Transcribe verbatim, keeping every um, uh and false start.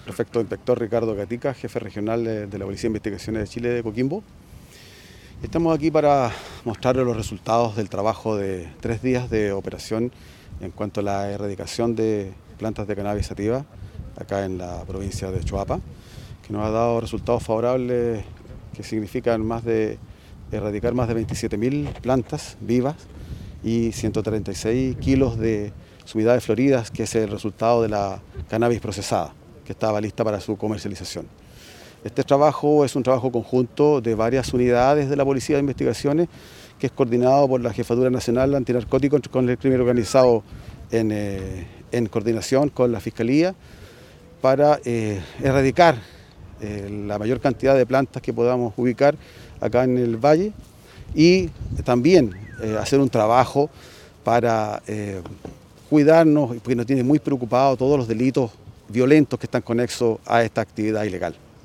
prefecto inspector Ricardo Gatica, jefe regional de, de la Policía de Investigaciones de Chile de Coquimbo. Estamos aquí para mostrarles los resultados del trabajo de tres días de operación en cuanto a la erradicación de plantas de cannabis sativa acá en la provincia de Choapa, que nos ha dado resultados favorables que significan más de erradicar más de veintisiete mil plantas vivas y ciento treinta y seis kilos de sumidades floridas, que es el resultado de la cannabis procesada, que estaba lista para su comercialización. Este trabajo es un trabajo conjunto de varias unidades de la Policía de Investigaciones, que es coordinado por la Jefatura Nacional Antinarcóticos con el Crimen Organizado en, eh, en coordinación con la Fiscalía, para eh, erradicar eh, la mayor cantidad de plantas que podamos ubicar acá en el valle y también eh, hacer un trabajo para eh, cuidarnos, porque nos tiene muy preocupados todos los delitos violentos que están conexos a esta actividad ilegal.